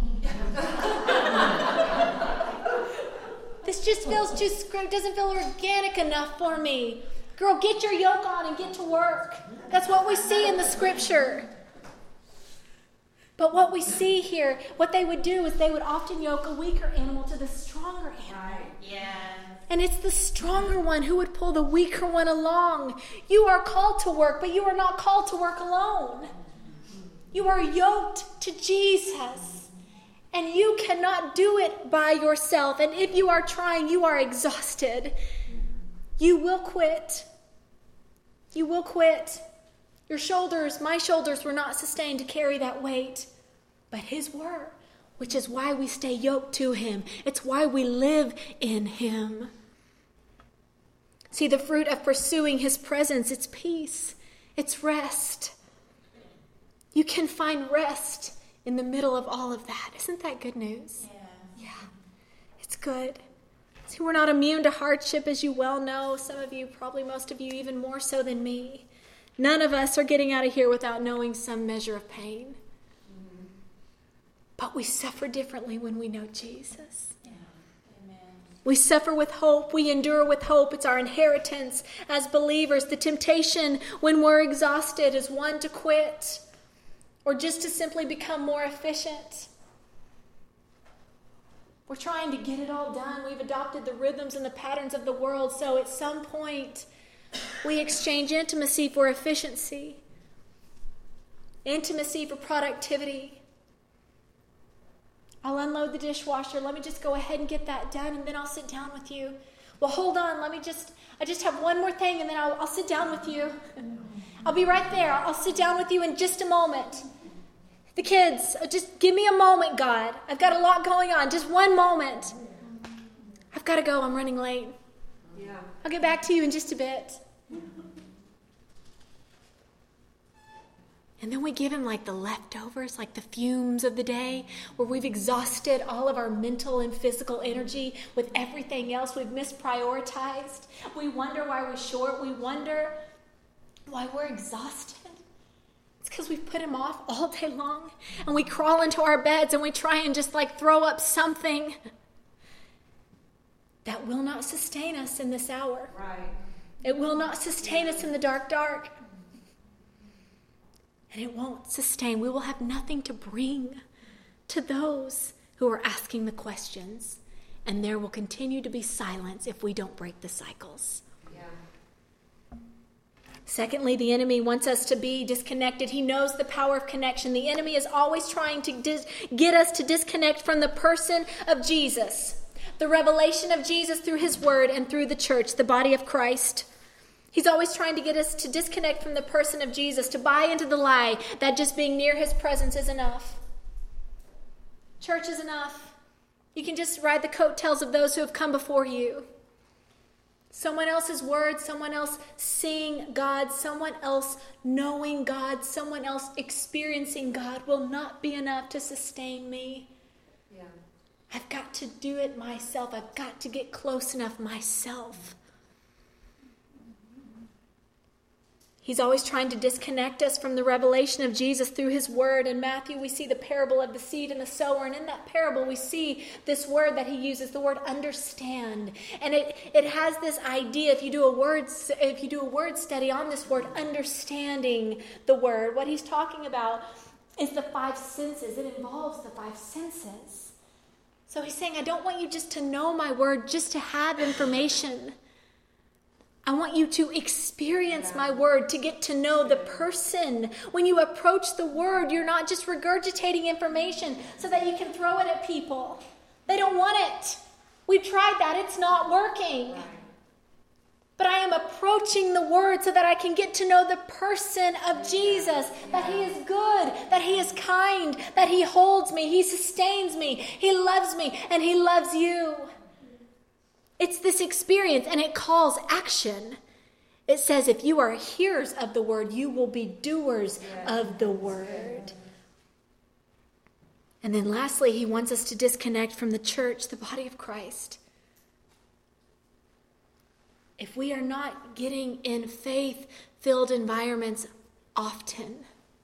This just feels too scripted. Doesn't feel organic enough for me. Girl, get your yoke on and get to work. That's what we see in the scripture. But what we see here, what they would do is they would often yoke a weaker animal to the stronger animal. Right. Yeah. And it's the stronger one who would pull the weaker one along. You are called to work, but you are not called to work alone. You are yoked to Jesus. And you cannot do it by yourself. And if you are trying, you are exhausted. You will quit. You will quit. Your shoulders, my shoulders were not sustained to carry that weight. But His were, which is why we stay yoked to Him. It's why we live in Him. See, the fruit of pursuing His presence, it's peace. It's rest. You can find rest in the middle of all of that. Isn't that good news? Yeah. It's good. See, we're not immune to hardship, as you well know. Some of you, probably most of you, even more so than me. None of us are getting out of here without knowing some measure of pain. Mm-hmm. But we suffer differently when we know Jesus. Yeah. Amen. We suffer with hope. We endure with hope. It's our inheritance as believers. The temptation when we're exhausted is one to quit, or just to simply become more efficient. We're trying to get it all done. We've adopted the rhythms and the patterns of the world, so at some point we exchange intimacy for efficiency, intimacy for productivity. I'll unload the dishwasher. Let me just go ahead and get that done, and then I'll sit down with you. Well, hold on. I just have one more thing, and then I'll sit down with you. I'll be right there. I'll sit down with you in just a moment. The kids, just give me a moment, God. I've got a lot going on. Just one moment. I've got to go. I'm running late. Yeah. I'll get back to you in just a bit. And then we give him like the leftovers, like the fumes of the day, where we've exhausted all of our mental and physical energy with everything else. We've misprioritized. We wonder why we're short. We wonder why we're exhausted. It's because we've put him off all day long. And we crawl into our beds and we try and just like throw up something that will not sustain us in this hour. Right. It will not sustain us in the dark. And it won't sustain. We will have nothing to bring to those who are asking the questions. And there will continue to be silence if we don't break the cycles. Yeah. Secondly, the enemy wants us to be disconnected. He knows the power of connection. The enemy is always trying to get us to disconnect from the person of Jesus, the revelation of Jesus through his word and through the church, the body of Christ. He's always trying to get us to disconnect from the person of Jesus, to buy into the lie that just being near his presence is enough. Church is enough. You can just ride the coattails of those who have come before you. Someone else's word, someone else seeing God, someone else knowing God, someone else experiencing God will not be enough to sustain me. Yeah. I've got to do it myself. I've got to get close enough myself. He's always trying to disconnect us from the revelation of Jesus through his word. In Matthew, we see the parable of the seed and the sower. And in that parable, we see this word that he uses, the word understand. And it has this idea, if you do a word study on this word, understanding the word, what he's talking about is the five senses. It involves the five senses. So he's saying, I don't want you just to know my word, just to have information. I want you to experience my word, to get to know the person. When you approach the word, you're not just regurgitating information so that you can throw it at people. They don't want it. We've tried that. It's not working. Right. But I am approaching the word so that I can get to know the person of Jesus, that he is good, that he is kind, that he holds me, he sustains me, he loves me, and he loves you. It's this experience, and it calls action. It says, if you are hearers of the word, you will be doers of the word. And then lastly, he wants us to disconnect from the church, the body of Christ. If we are not getting in faith-filled environments often,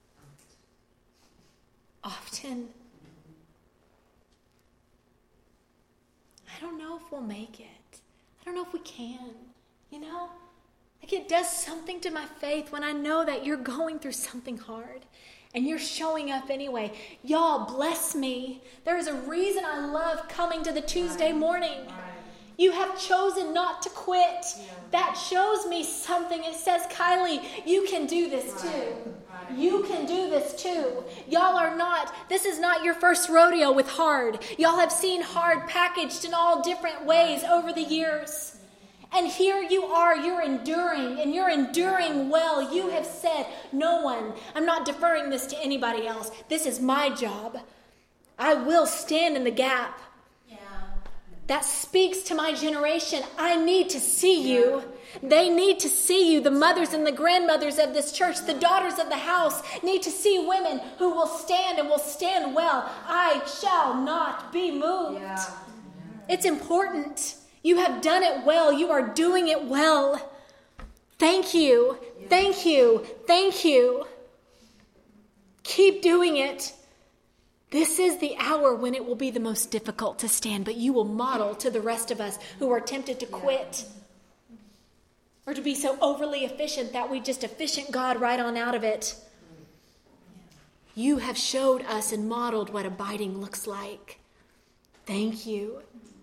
I don't know if we'll make it. I don't know if we can, Like it does something to my faith when I know that you're going through something hard and you're showing up anyway. Y'all, bless me. There is a reason I love coming to the Tuesday morning. You have chosen not to quit. That shows me something. It says, Kylie, you can do this too. You can do this too. This is not your first rodeo with hard. Y'all have seen hard packaged in all different ways over the years. And here you are, you're enduring, and you're enduring well. You have said, I'm not deferring this to anybody else. This is my job. I will stand in the gap. That speaks to my generation. I need to see you. They need to see you. The mothers and the grandmothers of this church, the daughters of the house, need to see women who will stand and will stand well. I shall not be moved. It's important. You have done it well. You are doing it well. Thank you. Thank you. Thank you. Keep doing it. This is the hour when it will be the most difficult to stand, but you will model to the rest of us who are tempted to quit or to be so overly efficient that we just efficient God right on out of it. You have showed us and modeled what abiding looks like. Thank you.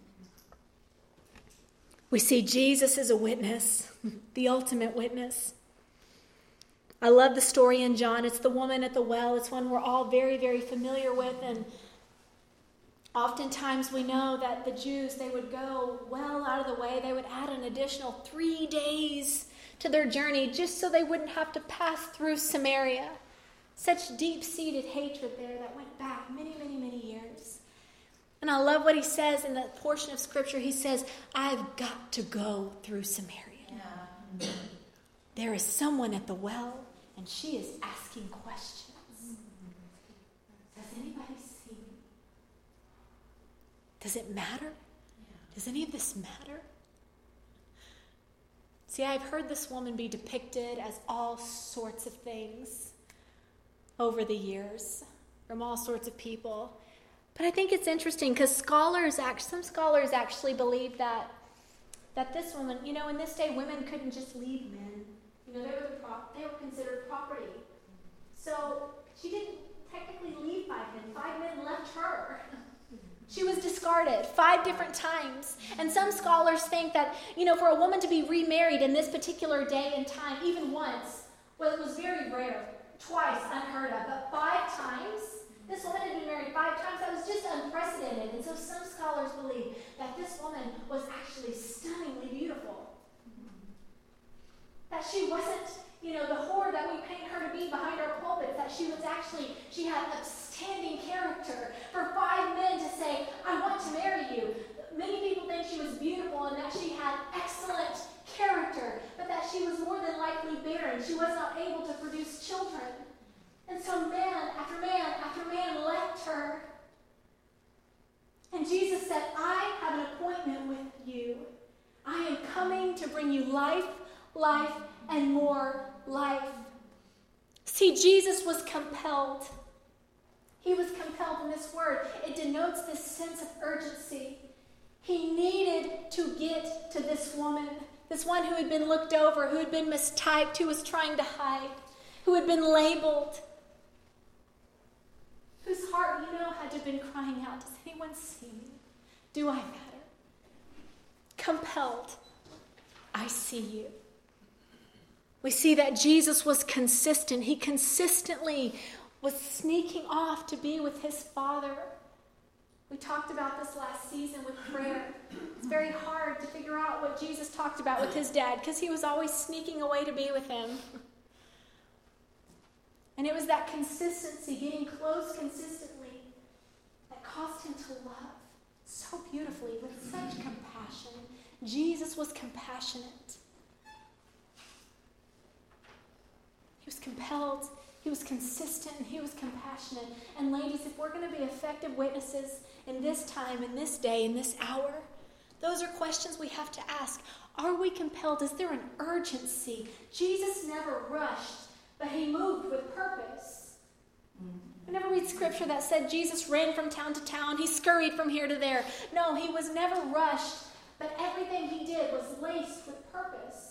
We see Jesus as a witness, the ultimate witness. I love the story in John. It's the woman at the well. It's one we're all very, very familiar with. And oftentimes we know that the Jews, they would go well out of the way. They would add an additional 3 days to their journey just so they wouldn't have to pass through Samaria. Such deep-seated hatred there that went back many, many, many years. And I love what he says in that portion of Scripture. He says, I've got to go through Samaria. There is someone at the well. and she is asking questions. Does anybody see me? Does it matter? Does any of this matter? See, I've heard this woman be depicted as all sorts of things over the years from all sorts of people. But I think it's interesting because some scholars actually believe that this woman, in this day, women couldn't just leave men. They were considered property. So she didn't technically leave 5 men. 5 men left her. She was discarded 5 different times. And some scholars think that, for a woman to be remarried in this particular day and time, even once, was very rare. Twice, unheard of. But 5 times, this woman had been married 5 times. That was just unprecedented. And so some scholars believe that this woman was actually stunningly beautiful. That she wasn't, the whore that we paint her to be behind our pulpits. That she had upstanding character. For 5 men to say, I want to marry you. Many people think she was beautiful and that she had excellent character, but that she was more than likely barren. She was not able to produce children. And so man after man after man left her. And Jesus said, I have an appointment with you. I am coming to bring you life, and more life. See, Jesus was compelled. He was compelled in this word. It denotes this sense of urgency. He needed to get to this woman, this one who had been looked over, who had been mistyped, who was trying to hide, who had been labeled, whose heart, had to have been crying out, does anyone see me? Do I matter? Compelled. I see you. We see that Jesus was consistent. He consistently was sneaking off to be with his Father. We talked about this last season with prayer. It's very hard to figure out what Jesus talked about with his dad because he was always sneaking away to be with him. And it was that consistency, getting close consistently, that caused him to love so beautifully with such compassion. Jesus was compassionate. He was compelled, he was consistent, and he was compassionate. And ladies, if we're going to be effective witnesses in this time, in this day, in this hour, those are questions we have to ask. Are we compelled? Is there an urgency? Jesus never rushed, but he moved with purpose. I never read scripture that said Jesus ran from town to town. He scurried from here to there. No, he was never rushed, but everything he did was laced with purpose.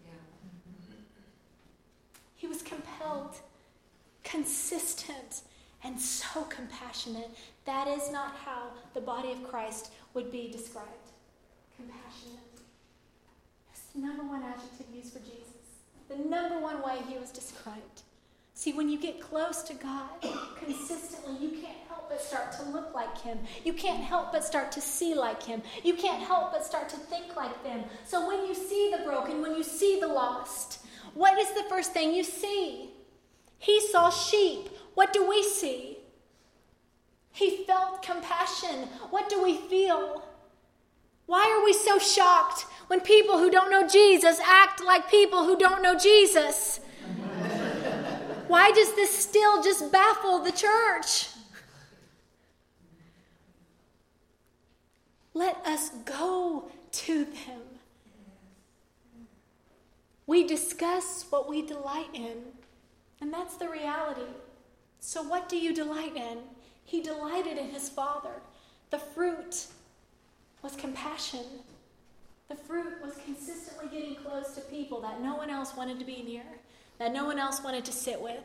He was compelled, consistent, and so compassionate. That is not how the body of Christ would be described. Compassionate. That's the number one adjective used for Jesus. The number one way he was described. See, when you get close to God consistently, you can't help but start to look like him. You can't help but start to see like him. You can't help but start to think like them. So when you see the broken, when you see the lost, what is the first thing you see? He saw sheep. What do we see? He felt compassion. What do we feel? Why are we so shocked when people who don't know Jesus act like people who don't know Jesus? Why does this still just baffle the church? Let us go to them. We discuss what we delight in, and that's the reality. So what do you delight in? He delighted in his Father. The fruit was compassion. The fruit was consistently getting close to people that no one else wanted to be near, that no one else wanted to sit with.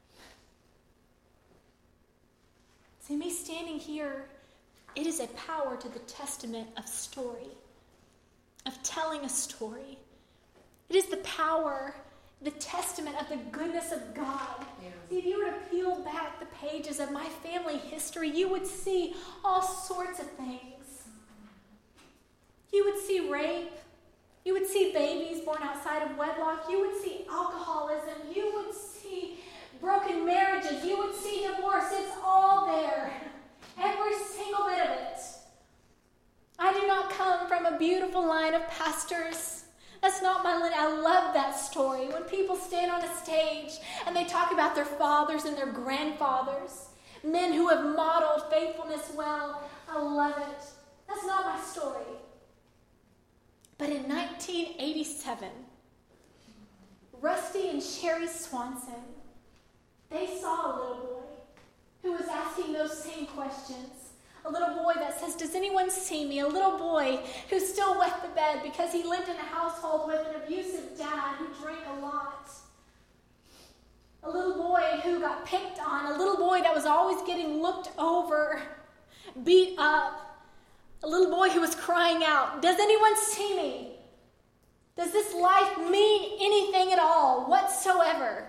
See, me standing here, it is a power to the testament of story, of telling a story. It is the power, the testament of the goodness of God. Yeah. See, if you were to peel back the pages of my family history, you would see all sorts of things. You would see rape. You would see babies born outside of wedlock. You would see alcoholism. You would see broken marriages. You would see divorce. It's all there. Every single bit of it. I do not come from a beautiful line of pastors. That's That's not my line. I love that story. When people stand on a stage and they talk about their fathers and their grandfathers, men who have modeled faithfulness well, I love it. That's not my story. But in 1987, Rusty and Sherry Swanson, they saw a little boy who was asking those same questions. A little boy that says, does anyone see me? A little boy who still wet the bed because he lived in a household with an abusive dad who drank a lot. A little boy who got picked on. A little boy that was always getting looked over, beat up. A little boy who was crying out, does anyone see me? Does this life mean anything at all whatsoever?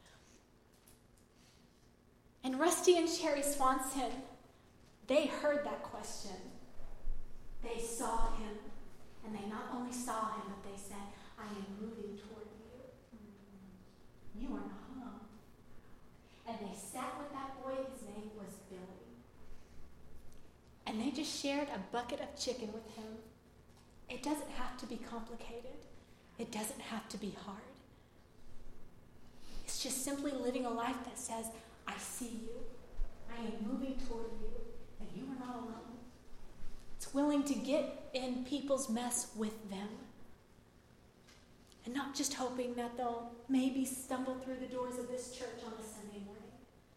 And Rusty and Sherry Swanson, they heard that question. They saw him. And they not only saw him, but they said, I am moving toward you. You are not alone. And they sat with that boy. His name was Billy. And they just shared a bucket of chicken with him. It doesn't have to be complicated. It doesn't have to be hard. It's just simply living a life that says, I see you. I am moving toward you. And you are not alone. It's willing to get in people's mess with them. And not just hoping that they'll maybe stumble through the doors of this church on a Sunday morning.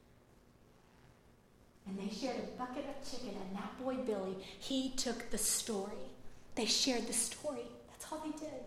And they shared a bucket of chicken, and that boy Billy, he took the story. They shared the story. That's all they did.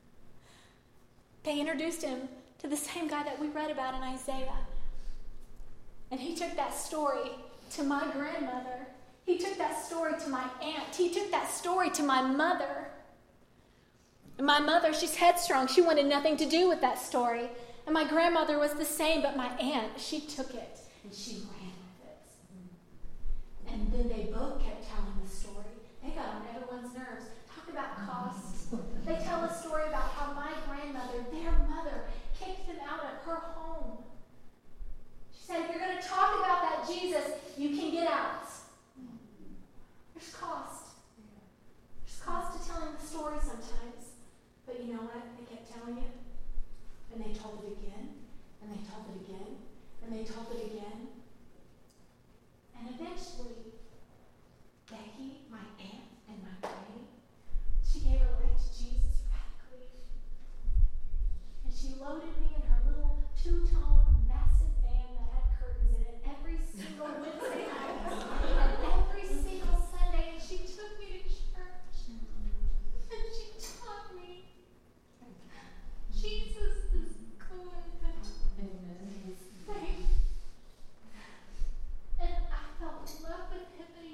They introduced him to the same guy that we read about in Isaiah. And he took that story to my grandmother. He took that story to my aunt. He took that story to my mother. And my mother, she's headstrong. She wanted nothing to do with that story. And my grandmother was the same, but my aunt, she took it and she ran with it. And then they both kept telling the story. They got on everyone's nerves. Talk about cost. They tell a story about how my grandmother, their mother, kicked them out of her home. She said, if you're going to talk about that Jesus, you can get out. There's cost. There's cost to telling the story sometimes. But you know what? They kept telling it. And they told it again. And they told it again. And they told it again. And eventually, Becky, my aunt, and my granny, she gave her life to Jesus radically. And she loaded me in her little two-tone, massive van that had curtains in it every single Wednesday night and every single Sunday. And she took me to church. And she taught me Jesus is good. Amen. Right. And I fell in love with him, and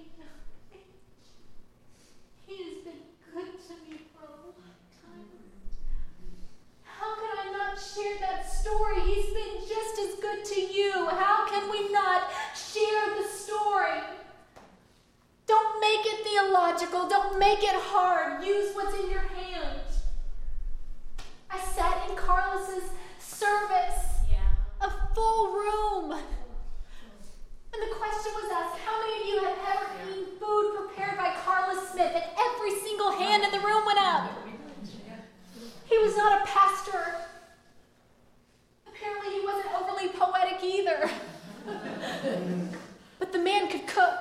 he has been good to me for a long time. How can I not share that story? He's been just as good to you. How can we not share the story? Don't make it theological. Don't make it hard. Use what's in your hand. I sat in Carlos's service, a full room. And the question was asked, how many of you have ever eaten food prepared by Carlos Smith? And every single hand in the room went up. He was not a pastor. Apparently he wasn't overly poetic either. But the man could cook.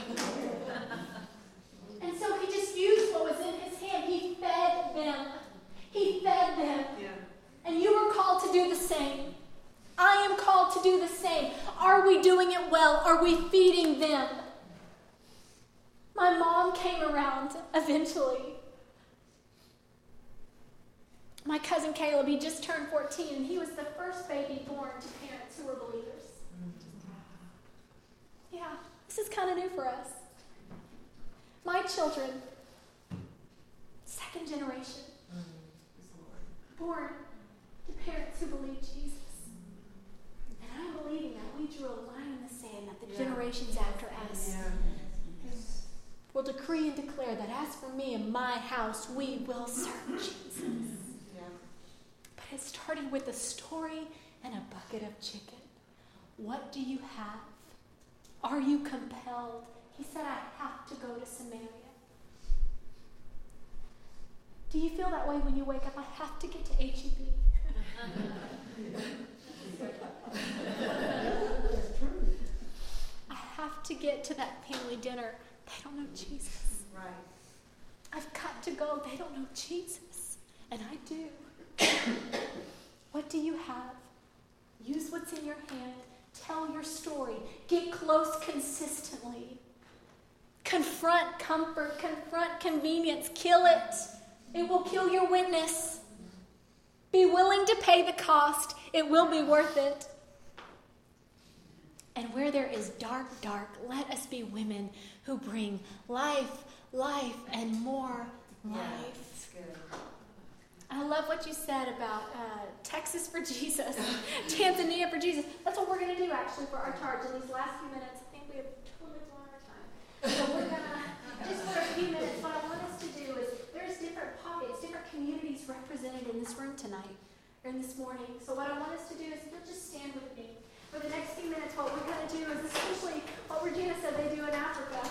And so he just used what was in his hand. He fed them. He fed them. And you were called to do the same. I am called to do the same. Are we doing it well? Are we feeding them? My mom came around eventually. My cousin Caleb, he just turned 14, and he was the first baby born to parents who were believers. Yeah, this is kind of new for us. My children, second generation, born to parents who believe Jesus. And I'm believing that we drew a line in the sand that the generations after us will decree and declare that as for me and my house, we will serve Jesus. But it started with a story and a bucket of chicken. What do you have? Are you compelled? He said, I have to go to Samaria. Do you feel that way when you wake up? I have to get to HEB. I have to get to that family dinner. They don't know Jesus. Right. I've got to go. They don't know Jesus. And I do. What do you have? Use what's in your hand. Tell your story. Get close consistently. Confront comfort. Confront convenience. Kill it. It will kill your witness. Be willing to pay the cost. It will be worth it. And where there is dark, let us be women who bring life, and more life. That's good. I love what you said about Texas for Jesus, Tanzania for Jesus. That's what we're going to do, actually, for our charge in these last few minutes. I think we have totally blown our time. So we're going to, just for a few minutes, what I want us to do is, there's different pockets, different communities represented in this room tonight, or in this morning. So what I want us to do is, you'll just stand with me. For the next few minutes, what we're going to do is essentially what Regina said they do in Africa.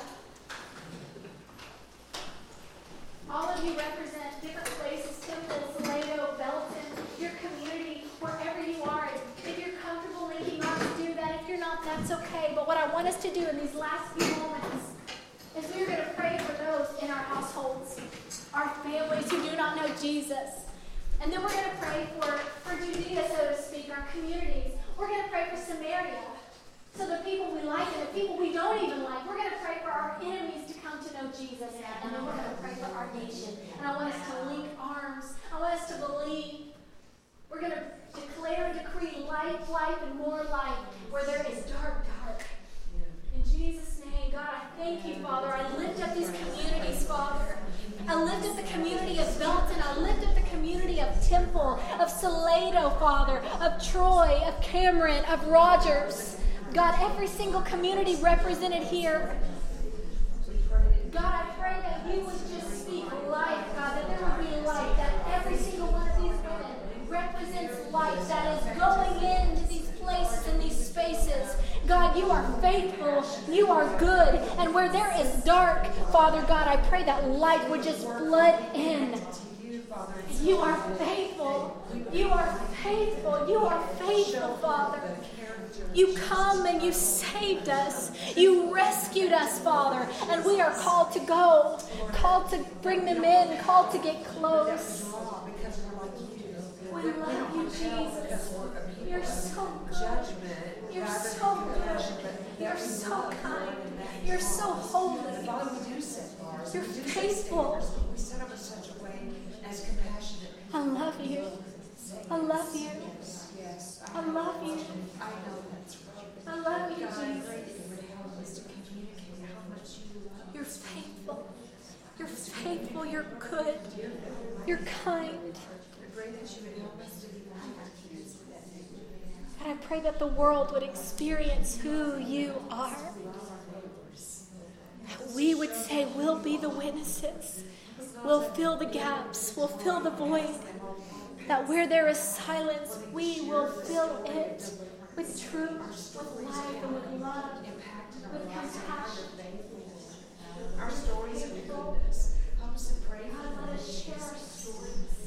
All of you represent different places, Temple, Salado, Belton, your community, wherever you are. If you're comfortable linking arms, do that. If you're not, that's okay. But what I want us to do in these last few moments is we're going to pray for those in our households, our families who do not know Jesus. And then we're going to pray for Judea, so to speak, our communities. We're going to pray for Samaria. So the people we like and the people we don't even like, we're going to pray for our enemies to come to know Jesus. And then we're going to pray for our nation. And I want us to link arms. I want us to believe. We're going to declare and decree life, and more life where there is dark. In Jesus' name, God, I thank you, Father. I lift up these communities, Father. I lift up the community of Belton. I lift up the community of Temple, of Salado, Father, of Troy, of Cameron, of Rogers. God, every single community represented here. God, I pray that you would just speak life, God, that there would be life, that every single one of these women represents life that is going into these places and these spaces. God, you are faithful, you are good, and where there is dark, Father God, I pray that light would just flood in. You are faithful, you are faithful, you are faithful, Father. You come and you saved us. You rescued us, Father. And we are called to go, called to bring them in, called to get close. We love you, Jesus. You're so good. You're so good. You're so kind. You're so holy. You're faithful. I love you. I love you. I love you. I love you, Jesus. You're faithful. You're faithful. You're good. You're kind. God, I pray that the world would experience who you are. That we would say, we'll be the witnesses. We'll fill the gaps. We'll fill the void. That where there is silence, we will fill it with truth, with life, and with love, with compassion. Our stories of goodness. Help us to pray. God, let us share our stories.